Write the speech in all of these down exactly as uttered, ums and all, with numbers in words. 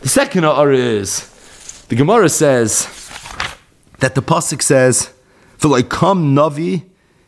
The second ha'ara is, the Gemara says that the pasuk says, "V'loikam navi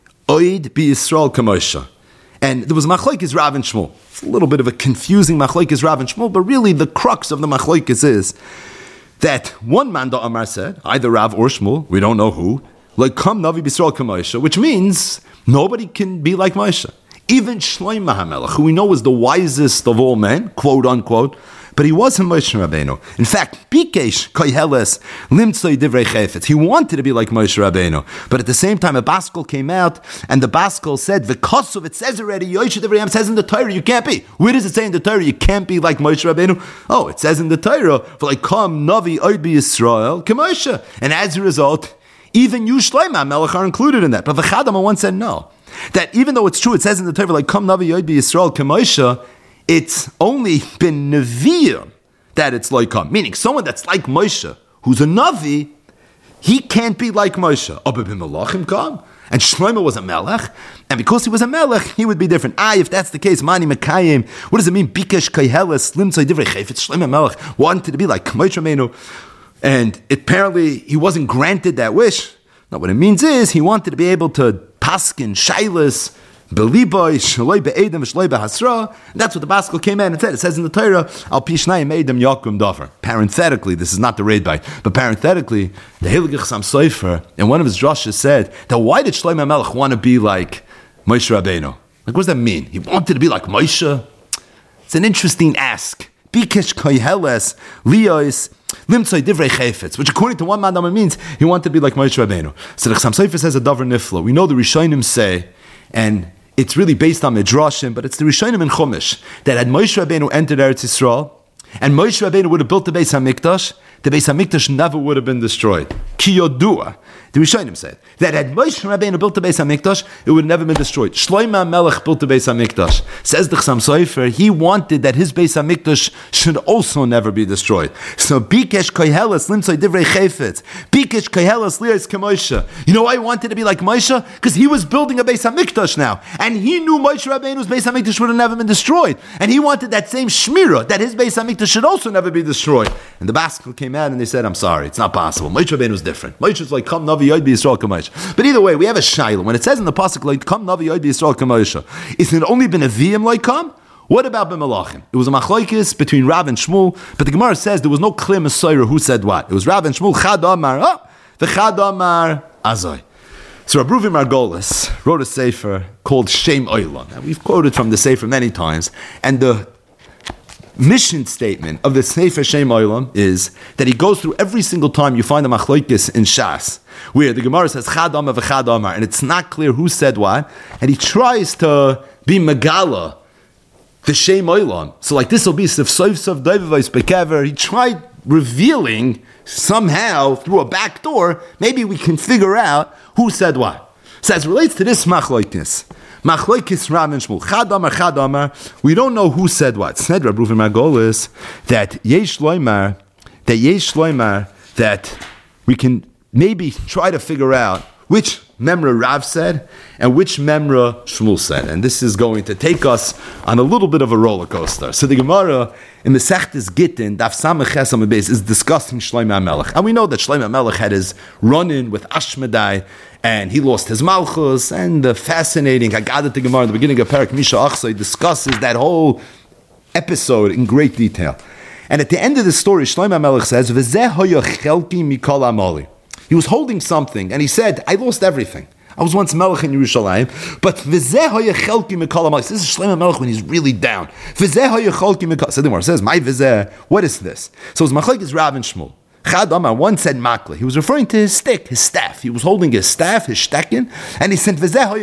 oid bi Yisrael kamosha," and there was machlokes Rav and Shmuel. It's a little bit of a confusing machlokes Rav and Shmuel, but really the crux of the machlokes is that one man da Amar said, either Rav or Shmuel, we don't know who, "Loikam navi bi Yisrael kamosha," which means nobody can be like Moshe. Even Shlomo HaMelech, who we know was the wisest of all men, quote unquote, but he wasn't Moshe Rabbeinu. In fact, Bikesh Koheles Limtzoi Divrei Chayfetz. He wanted to be like Moshe Rabbeinu, but at the same time, a Baskel came out, and the Baskel said, "V'kosov." It says already, Yoshe Divrei Yam says in the Torah, you can't be. Where does it say in the Torah you can't be like Moshe Rabbeinu? Oh, it says in the Torah, "V'loikam navi oid bi Yisrael k'Moshe," and as a result, even you Shlomo HaMelech are included in that. But the Chadama once said no. That even though it's true, it says in the Torah, like "Kam Navi Yod Bi Yisrael K'Moshe," it's only been Nevi'im that it's like Kam. Meaning, someone that's like Moshe, who's a Navi, he can't be like Moshe. Abba b'Melachim Kam. And Shlomo was a Melech, and because he was a Melech, he would be different. Ah, if that's the case, Mani Mekayim, what does it mean? Bikesh Koheles Limtzoi Divrei Chayfetz. Shlomo Melech wanted to be like Moshe Rabbeinu, and apparently he wasn't granted that wish. No, what it means is he wanted to be able to paskin, shailas, beliboy, shaloi be'edem, shaloi be'hasra. That's what the Baskel came in and said. It says in the Torah, al pishnayim edem yakum davar. Parenthetically, this is not the raid by, but parenthetically, the Heilige Chassam Sofer, in one of his drashas said, that why did Shlomo HaMelech want to be like Moshe Rabbeinu? Like, what does that mean? He wanted to be like Moshe? It's an interesting ask. Bikesh koheles, liyos, limtzoi divrei chayfetz, which according to one man means he wanted to be like Moshe Rabbeinu. So the Chassam Sofer says a davar nifla. We know the Rishonim say, and it's really based on Midrashim, but it's the Rishonim in Chumash, that had Moshe Rabbeinu entered Eretz Yisrael, and Moshe Rabbeinu would have built the Beis HaMikdash, the Beis HaMikdash never would have been destroyed. Ki yodua. The Rishonim said that had Moshe Rabbeinu built the Beis HaMikdash, it would have never been destroyed. Shlomo HaMelech built the Beis HaMikdash. Says the Chassam Sofer, he wanted that his Beis HaMikdash should also never be destroyed. So Bikesh Koheles Limtzoi Divrei Chayfetz, Bikesh Koheles Liyos K'Moshe. You know why he wanted to be like Moshe? Because he was building a Beis HaMikdash now, and he knew Moshe Rabbeinu's Beis HaMikdash would have never been destroyed, and he wanted that same shmirah, that his Beis HaMikdash should also never be destroyed. And the Baskel came out and they said, I'm sorry, it's not possible. Moshe Rabbeinu was different. Moshe was like, Kam Navi Yod Bi Yisrael K'Moshe. But either way, we have a shayla. When it says in the pasuk, like, Kam Navi Yod Bi Yisrael K'Moshe, isn't it only been a V'im like Kam? What about b'Melachim? It was a machlokes between Rav and Shmuel, but the Gemara says there was no clear Messiah who said what. It was Rav and Shmuel, Chad Amar, oh, the Chad Amar Azoi. So Rabbi Ruvi Margolis wrote a sefer called Shem Oilam. Now we've quoted from the sefer many times, and the mission statement of the Sefer Shem Oilam is that he goes through every single time you find a machlokes in Shas, where the Gemara says Chad Amar v'Chad Amar, and it's not clear who said what, and he tries to be Megala, the Shem Oilam. So like this will be Sif Sof Sof Doivavos Bekever. He tried revealing somehow through a back door, maybe we can figure out who said what. So as it relates to this machlokes, Machlokes Rav and Shmuel, Chad Amar, Chad Amar, we don't know who said what. Said Rabbi Ruven Margolis that Yesh Loimar, that Yesh Loimar, that we can maybe try to figure out which memra Rav said and which memra Shmuel said. And this is going to take us on a little bit of a roller coaster. So the Gemara in the Sechtes Gittin, Daf Samech Ches Amud Beis, is discussing Shlomo HaMelech. And we know that Shlomo HaMelech had his run-in with Ashmedai, and he lost his Malchus, and the fascinating Haggadah to Gemara in the beginning of Perek Misha Achsoi discusses that whole episode in great detail. And at the end of the story, Shlomo HaMelech says, V'zeh hoya chelki mikol amoli. He was holding something, and he said, I lost everything. I was once Melech in Yerushalayim, but v'zeh hoya chelki mikol amoli. This is Shlomo HaMelech when he's really down. V'zeh hoya chelki mikol. So the Gemara says, my v'zeh, what is this? So it's machlokes Rav and Shmuel. Chad Amar, one said makla. He was referring to his stick, his staff. He was holding his staff, his stekin, and he said,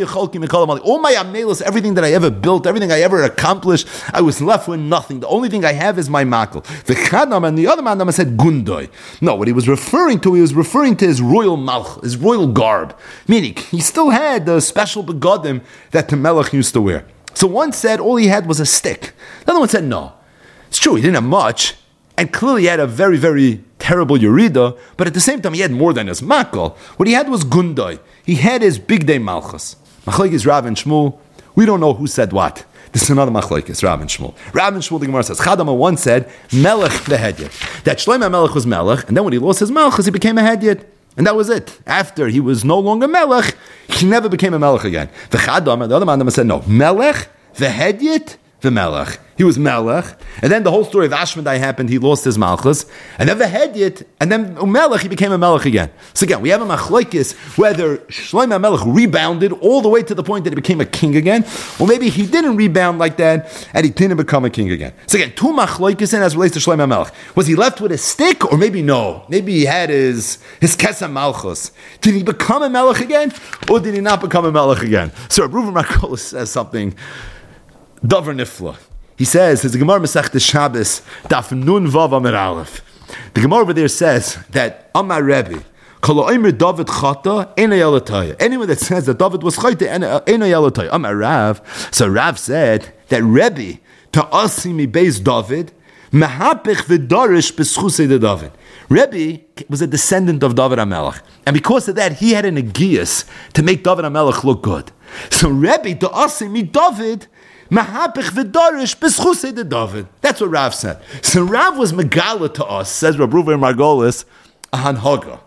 all my amnelos, everything that I ever built, everything I ever accomplished, I was left with nothing. The only thing I have is my makl. The Chad Amar, and the other man said gundoi. No, what he was referring to, he was referring to his royal malch, his royal garb. Meaning, he still had the special begodim that the melech used to wear. So one said all he had was a stick. The other one said no. It's true, he didn't have much. And clearly he had a very, very terrible Yerida, but at the same time he had more than his makal. What he had was gundai. He had his big day malchus. Machlokes Rav and Shmuel, we don't know who said what. This is another machlokes, Rav and Shmuel. Rav and Shmuel, the Gemara says, Chadama once said, Melech v'hedyet. That Shlomo Melech was Melech, and then when he lost his Melech, he became a hedyet. And that was it. After he was no longer Melech, he never became a Melech again. The Chadama, the other man said, no, Melech v'hedyet v'melech. He was Melech, and then the whole story of Ashmedai happened. He lost his Malchus, and then the Hedyet, and then Melech, he became a Melech again. So again, we have a machlokes whether Shlomo Melech rebounded all the way to the point that he became a king again, or maybe he didn't rebound like that, and he didn't become a king again. So again, two machlokes in as relates to Shlomo Melech. Was he left with a stick, or maybe no? Maybe he had his his Kesem Malchus. Did he become a Melech again, or did he not become a Melech again? So Reuven Markolis says something Davar Nifla. He says, there's a Gemara Masechta Shabbos, Daf Nun Vav Amar Aleph. The Gemara over there says that Amar Rebbe, Kol Omer David Chata, Ena Yalataya. Anyone that says that David was Chata, Ena Yalataya. Amar Rav. So Rav said that Rebbe, to Asimi Beis David, Mehapich V'darish B'schusei de David. Rebbe was a descendant of David HaMelech. And because of that, he had an agias to make David HaMelech look good. So Rebbe, to Asimi David, Mahapich v'darish b'schusei de David. That's what Rav said. So Rav was megala to us, says Reb Reuven Margolis, a hanhaga,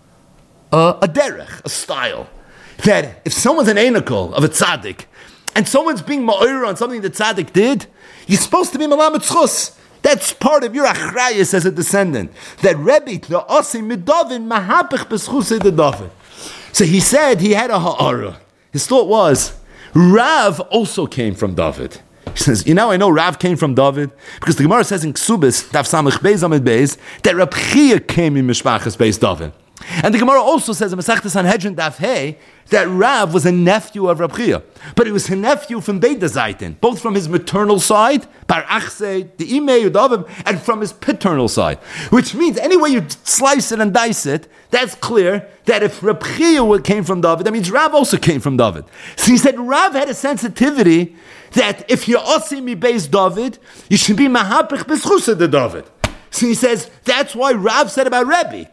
a, a derech, a style. That if someone's an enikol of a tzaddik, and someone's being ma'or on something the tzaddik did, you're supposed to be malamet schus. That's part of your achrayus as a descendant. That Rebbe, the Asi midavin, mahapich b'schusei de David. So he said he had a ha'ara. His thought was, Rav also came from David. He says, you know, I know Rav came from David because the Gemara says in Ksubis, Daf Samech Beis Amid Beis, that Reb Chia came in Mishpachas Beis David. And the Gemara also says in Masechta Sanhedrin Daf Hey that Rav was a nephew of Reb Chia, but he was a nephew from Beida Zaitin, both from his maternal side, Bar Achse, the Imei Udaviv, and from his paternal side. Which means any way you slice it and dice it, that's clear that if Reb Chia came from David, that means Rav also came from David. So he said Rav had a sensitivity that if you're Osimi Beis David, you should be Mahapich B'schusei de David. So he says, that's why Rav said about Rebbe,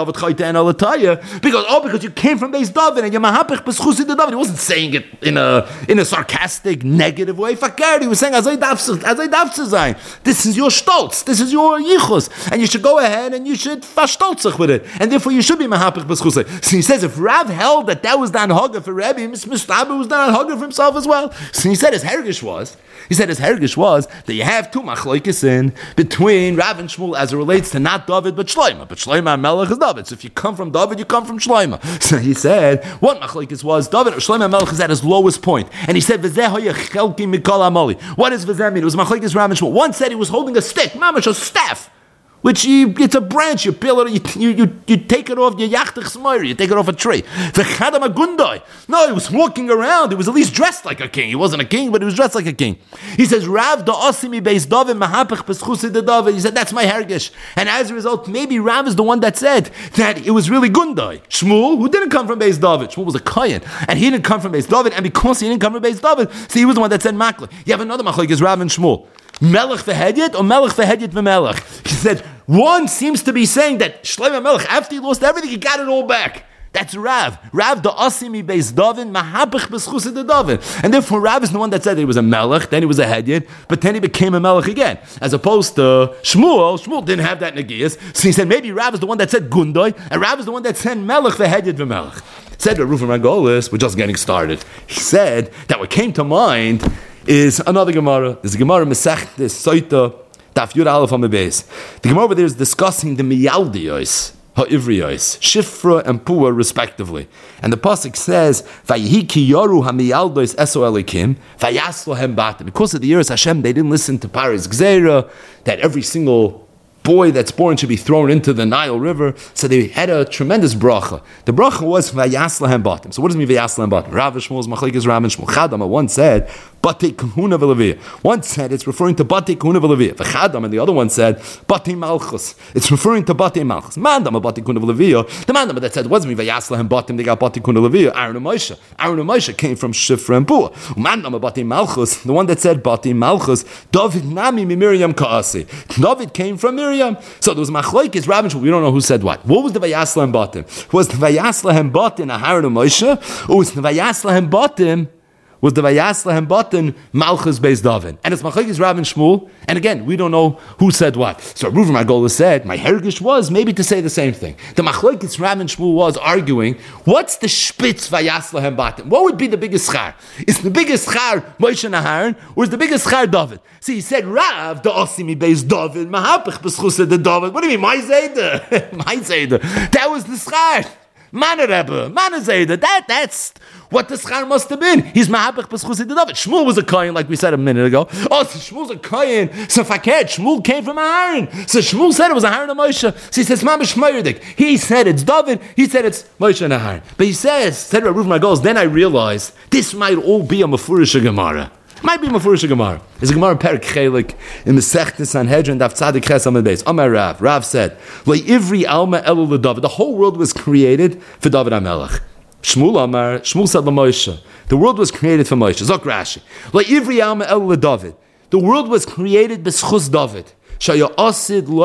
because, oh, because you came from Beis David and you're Mahapich B'schusei de David. He wasn't saying it in a in a sarcastic, negative way. Fakir, he was saying, Azay darf zu sein. This is your stolz, this is your yichus, and you should go ahead and you should fashtolzach with it, and therefore you should be Mahapich B'schusei. So he says, if Rav held that that was the anhaga for Rebbe, Mistaber was the anhaga for himself as well. So he said his hergish was, he said his hergish was that you have two machlokes in between Rav and Shmuel as it relates to not David but Shlomo. But Shlomo and Melech is David. So if you come from David, you come from Shlomo. So he said, what machlokes was David or Shlomo and Melech is at his lowest point. And he said, V'zeh hoya chelki mikol amoli. What does V'zeh mean? It was machlokes Rav and Shmuel. One said he was holding a stick, mamash, a staff, which you, it's a branch, you peel it, you, you, you, you take it off your yachtich smoyer, you take it off a tree. V'chadam agundai. No, he was walking around, he was at least dressed like a king. He wasn't a king, but he was dressed like a king. He says, Rav da osimi beis David, mahapich b'schusei de David. He said, that's my hergish. And as a result, maybe Rav is the one that said that it was really gundai. Shmuel, who didn't come from beis David, Shmuel was a kohen, and he didn't come from beis David, and because he didn't come from beis David, so he was the one that said makla. You have another machlokes, Rav and Shmuel. Melech v'hedyet or Melech v'hedyet v'melech? He said, one seems to be saying that Shlomo Melech, after he lost everything, he got it all back. That's Rav. Rav da asimi beis David, mahapich b'schusei de David. And therefore Rav is the one that said that he was a Melech, then he was a Hedyet, but then he became a Melech again. As opposed to Shmuel, Shmuel didn't have that negias, so he said maybe Rav is the one that said Gundoi, and Rav is the one that said Melech v'hedyet v'melech. Said to Reuven Margolis, we're just getting started. He said that what came to mind is another Gemara. There's a Gemara Masechta Soita Daf Yud Aleph Amud Beis. The Gemara over there is discussing the Miyaldiyos, Ha'Ivriyos, Shifra and Pua respectively. And the pasuk says, "Vayihi ki yoru hamiyaldos eso elikim, vayaslo hem batim." Because of the years Hashem, they didn't listen to Paris Gzeira, that every single boy that's born should be thrown into the Nile River. So they had a tremendous bracha. The bracha was vayas lahem batim. So what does it mean vayas lahem batim? Rav Shmuel's machlekes Rav and Shmuel. Chadam one said Batei Kahuna v'Leviyah. One said it's referring to Batei Kahuna v'Leviyah. V'Chadam, and the other one said Batei Malchus. It's referring to Batei Malchus. Mandam a Batei Kahuna v'Leviyah. The mandam that said what does it mean vayas lahem batim? They got Batei Kahuna v'Leviyah. Aaron and Moshe. Aaron and Moshe came from Shifra and Pua. Mandam a Batei Malchus. The one that said Batei Malchus. David nami mi Miriam kaasi. David came from Miriam. So there was machlokes Rav and Shmuel. We don't know who said what. What was the vayas lahem batim? Was the vayas lahem batim a Aaron and Moshe? Or was the vayas lahem batim was the Vayaslehem button Malchus Beis David. And it's Machlokes Rav and Shmuel. And again, we don't know who said what. So Reuven Margolis said, my hergish was maybe to say the same thing. The Machlokes Rav and Shmuel was arguing, what's the Spitz Vayaslehem button? What would be the biggest schar? Is the biggest schar Moshe and Aharon, or is the biggest schar David? See, he said, Rav, the Osimi Beis David, Mahapich B'schusa de David. What do you mean, my Zayda? My Zayda. That was the schar. Mana Rebbe, Mana Zayda. That, that's what the schar must have been. He's Mahapich B'schusa de David. Shmuel was a kohen, like we said a minute ago. Oh, so Shmuel's a kohen. So Fakir, Shmuel came from Aharon. So Shmuel said it was Aharon and Moshe. So he says, Mama Shmoyerdik. He said it's David. He said it's Moshe and Aharon. But he says, said Reuven Margolis, then I realized this might all be a Mefurish Gemara. Might be Mefurish Gemara. It's a Gemara Perik Chelik in the Sechtes Sanhedrin Daf Tzadik Ches Amud Beis. Amar Rav. Rav said, "Le'ivri alma elu leDavid." The whole world was created for David HaMelech. Shmuel Amar. Shmuel said LaMoshe. The world was created for Moshe. Zok Rashi. Le'ivri alma elu leDavid. The world was created b'schus David. Rav said the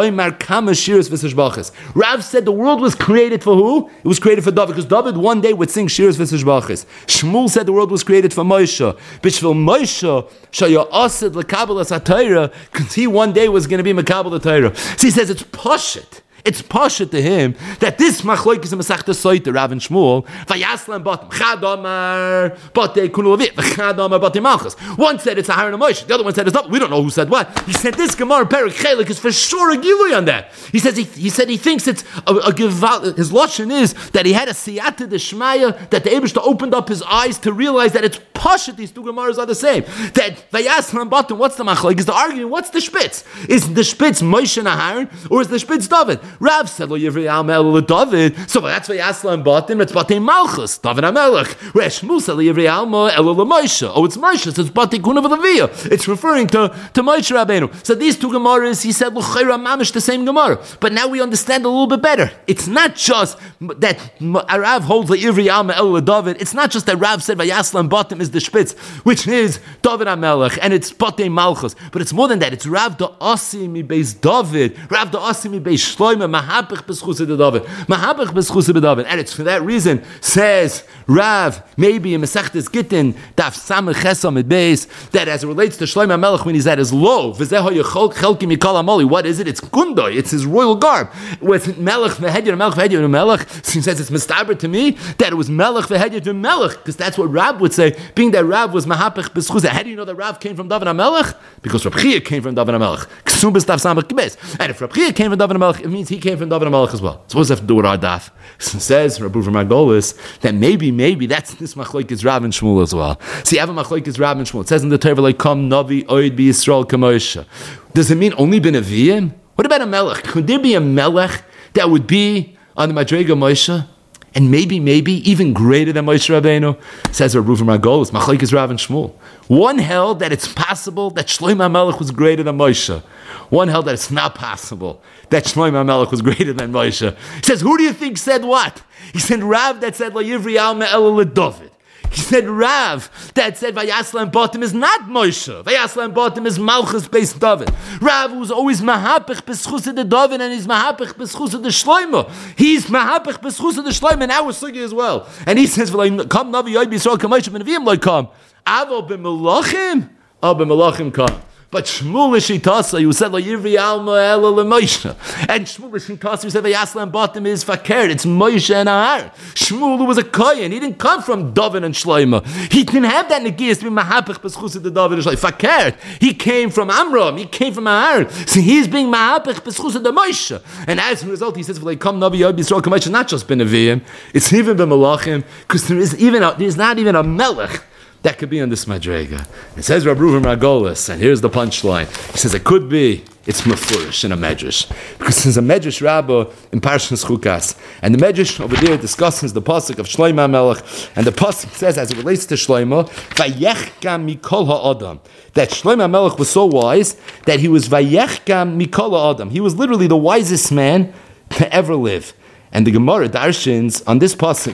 world was created for who? It was created for David, because David one day would sing Shiras v'Sishbachis. Shmuel said the world was created for Moshe. B'shvil Moshe, Shayasid l'Kabbalas HaTorah, because he one day was going to be Mekabel HaTorah. So he says it's Pashit. It's pasha to him that this machlokes in Masechta Soita, Rav and Shmuel, Vayaslam Batim, Chadamar, Bate Kunulavit, Chadamar Bate Malchus. One said it's Aharon and Moshe, the other one said it's not. We don't know who said what. He said this Gemara Perik Chelik is for sure a gilui on that. He says he, he said he thinks it's a, a gival. His lashon is that he had a siyata d'shmaya, that the Eibishter opened up his eyes to realize that it's pasha. These two Gemaras are the same. That Vayaslam Batim, what's the machlokes? Is the argument? What's the spitz? Is the spitz Moshe and Aharon, or is the spitz David? Rav said, "Lo yivri alma David." So that's why Yaslam Batim. It's Batei Malchus, David Hamelech. Where Shmuel said, "Lo yivri alma elu Moshe." Oh, it's Moshe. So it's Batei Kunav Levia. It's referring to to Moshe Rabbeinu. So these two Gemaras, he said, "L'chayra mamish," the same Gemara. But now we understand a little bit better. It's not just that Rav holds Lo yivri alma elu David. It's not just that Rav said Vayaslam Batim is the spitz, which is David Hamelech, and it's Batei Malchus. But it's more than that. It's Rav da Asi mi Beis David, Rav da Asi mi Beis Shloime, Mahabich b'schusa de David, Mahabich b'schusa de David, and it's for that reason says Rav maybe in Masechtas Gittin Daf Samech Chesam at Beis that as it relates to Shlomo HaMelech when he's at his low, v'zeho yechol chelki mikol amoli. What is it? It's gundoi. It's his royal garb. With Melech v'hedyer Melech v'hedyer Melech, he says it's mistaber to me that it was Melech v'hedyer to Melech, because that's what Rav would say. Being that Rav was Mahabich b'schusa. How do you know that Rav came from David HaMelech? Because Rav Chia came from David HaMelech. Ksum b'stav Samech Beis. And if Rav Chia came from David HaMelech, it means he came from David HaMelech as well. So what does that have to do with our daf? Says Rabbi Margolis that maybe, maybe that's this machlokes Rav and Shmuel as well. See, have a machlokes Rav and Shmuel. It says in the Torah, like, "Come Navi Oid Be Yisrael Kamosha." Does it mean only Ben Aviyim? What about a melech? Could there be a melech that would be on the Madrega Moshe? And maybe, maybe even greater than Moshe Rabbeinu, says Rabbi Margolis, machlokes Rav and Shmuel. One held that it's possible that Shlomo HaMelech was greater than Moshe. One held that it's not possible that Shlomo HaMelech was greater than Moshe. He says, who do you think said what? He said Rav that said, "Lo yivri alma elu leDavid." He said Rav that said Vayaslam Batim is not Moshe. Vayaslam Batim is Malchus based David. Rav was always Mahapich b'schusa de David, and he's Mahapich b'schusa de Shlomo. He's Mahapich b'schusa de Shlomo, and our sugi as well. And he says, "Come Navi Yod B'Yisrael Kamoshe B'Neviim Lo Come." Avo b'Melachim, Avo b'Melachim come. But Shmuel Shitasa, you said Lo yivri alma elu Moshe, and Shmuel Shitasa, you said Vayaslam Batim is Fakir. It's Moshe and Aharon. Shmuel, who was a kohen, he didn't come from David and Shlomo. He didn't have that negias to be Mahapich b'schusa de David and Shlomo. Fakir, he came from Amram. He came from Aharon. So he's being Mahapich b'schusa de Moshe. And as a result, he says, "V'lei come Navi Yod B'Yisrael Kamoshe." Not just Ben Aviyim, it's even Ben Melachim, because there is even a, there's not even a melech that could be on this madrega. It says Rabbi Reuven Margolis, and here's the punchline. He says it could be, it's mefurish in a medrash. Because there's a medrash rabba in Parshas Chukas, and the medrash over there discusses the pasuk of Shlomo HaMelech, and the pasuk says, as it relates to Shlomo, Vayechkam mikol ha'adam, that Shlomo HaMelech was so wise that he was Vayechkam mikol ha'adam. He was literally the wisest man to ever live. And the Gemara darshins on this pasuk,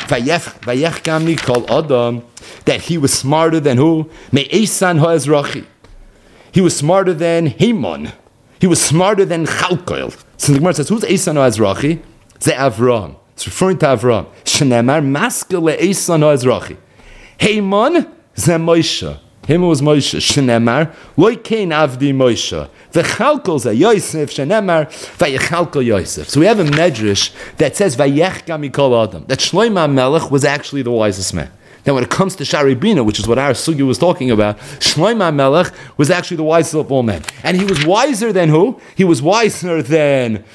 Vayechkam mikol ha'adam, that he was smarter than who? Me'esan ha'ezrachi. He was smarter than Haman. He was smarter than Chalkoil. So the Gemara says, who's Esan ha'ezrachi? Ze Avram. It's referring to Avram. Shneimar maskil le'esan ha'ezrachi. Haman Ze Moshe. Him was Moshe. Shenemar. Loi kein avdi Moshe. V'chalkol ze Yosef. Shenemar. V'yechalkol Yosef. So we have a medrash that says V'yechka mikol adam. That Shlomo HaMelech was actually the wisest man. Now when it comes to Shari Bina, which is what our Sugi was talking about, Shlomo HaMelech was actually the wisest of all men. And he was wiser than who? He was wiser than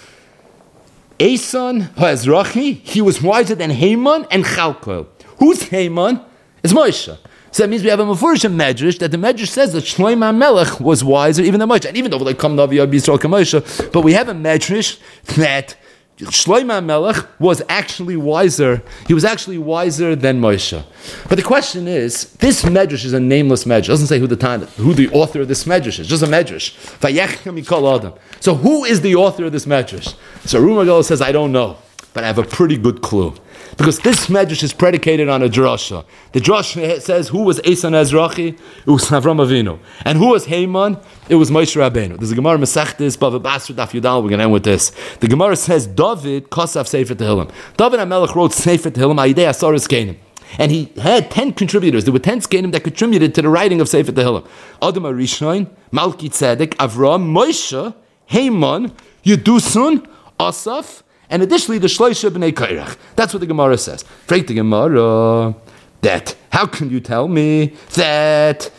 Eson Hazrachi. He was wiser than Haman and Chalkol. Who's Haman? It's Moshe. So that means we have a Mefurish Medrash that the Medrash says that Shlomo HaMelech was wiser even than Moshe. And even though like come Navi Yisrael Moshe, but we have a Medrash that Shlomo HaMelech was actually wiser. He was actually wiser than Moshe. But the question is, this medrash is a nameless medrash. It doesn't say who the who the author of this medrash is. Just a medrash. Vayechka mikol adam. So who is the author of this medrash? So Rumagol says, I don't know, but I have a pretty good clue. Because this medrash is predicated on a drasha. The drasha says who was Eson Ezrachi? It was Avram Avinu. And who was Haman? It was Moshe Rabbeinu. There's a Gemara Masechtes Bava Basra Daf Yudal. We're going to end with this. The Gemara says David Kosaf Sefer Tehillim. David HaMelech wrote Sefer Tehillim Ayidei Asaris Kenim. And he had ten contributors. There were ten Skenim that contributed to the writing of Sefer Tehillim. Adam HaRishon, Malki Tzedek, Avram, Moshe, Haman, Yedusun, Asaf, and additionally, the Shloisha B'nei Kairach. That's what the Gemara says. Freit the Gemara that, how can you tell me that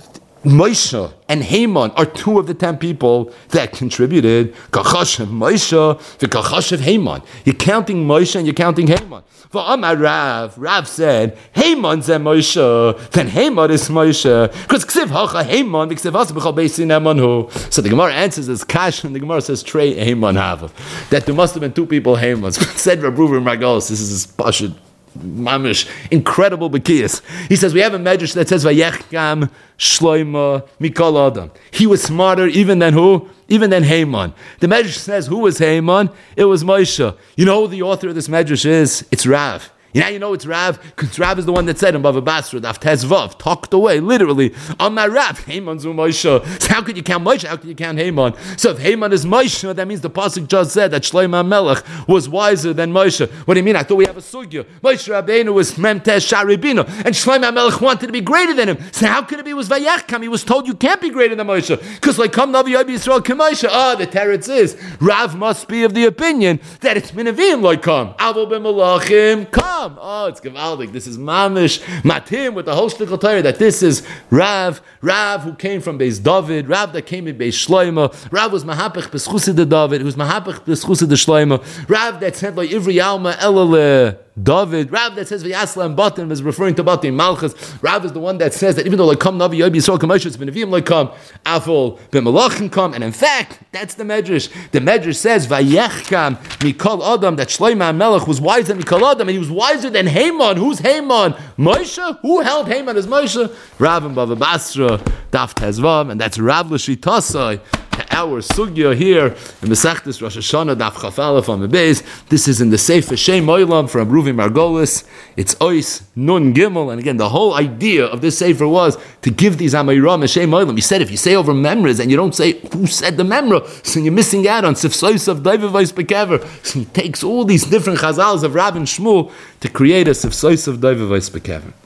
Moshe and Haman are two of the ten people that contributed? Kachashav Moshe, v'kachashav Haman. You're counting Moshe and you're counting Haman. V'amar Rav, Rav said, Haman ze Moshe, then Haman is Moshe. Because Ksiv hacha Haman, v'ksiv hasa b'chal beisin Hamanhu. So the Gemara answers as Kash, and the Gemara says, Trey Haman hava. That there must have been two people Hamans. Said Rav Ruven Margolis, this is his pashut. Mamish, incredible Bekiyas. He says we have a medrash that says Vayechkam Shlomo Mikol Adam. He was smarter even than who? Even than Haman. The medrash says who was Haman? It was Moshe. You know who the author of this medrash is? It's Rav. You know, you know it's Rav, because Rav is the one that said in Bava Basra, Daf Tezvav, tucked away, literally, on my Rav, Haman zu Moshe. So how could you count Moshe? How could you count Haman? So if Haman is Moshe, that means the pasuk just said that Shlomo HaMelech was wiser than Moshe. What do you mean? I thought we have a sugya. Moshe Rabbeinu was Memtesh Sharibino, and Shlomo HaMelech wanted to be greater than him. So how could it be? It was Vayechkam. He was told you can't be greater than Moshe. Because like, come Navi Yobi Yisrael K'Moshe. Oh, the teretz is, Rav must be of the opinion that it's Minavim like come. Avol b'malachim, come. Oh, it's Gavaldik. This is Mamish Matim with the whole Shlichut Torah that this is Rav, Rav who came from Beis David, Rav that came in Beis Shlomo. Rav was Mahapech B'schusid de David, who was Mahapech B'schusid de Shlomo. Rav that said like Ivri Alma Elale David. Rav that says V'yasla and Batim is referring to Batim Malchus. Rav is the one that says that even though like come Navi Yobi Yisrael K'Moshe, it's B'nevim like come, Afol B'malachim come, and in fact that's the Medrash. The Medrash says Vayechkam Mikol Adam, that Shlomo HaMelech was wiser than Mikol Adam, and he was wiser than Haman. Who's Haman? Moshe? Who held Haman as Moshe? Rav and Bava Basra, Daf Tezvav, and that's Rav L'Shitasai. Our sugya here in Masechtas Rosh Hashanah Daf Chaf Aleph on the base. This is in the Sefer Shem Olam from Ruvi Margolis. It's Ois Nun Gimel, and again the whole idea of this Sefer was to give these Amayram Shem Olam. He said if you say over memras and you don't say who said the memra, so you're missing out on Sifsois of Daivavos Bekever. So he takes all these different Chazals of Rab and Shmuel to create a Sifsois of Daivavos Bekever.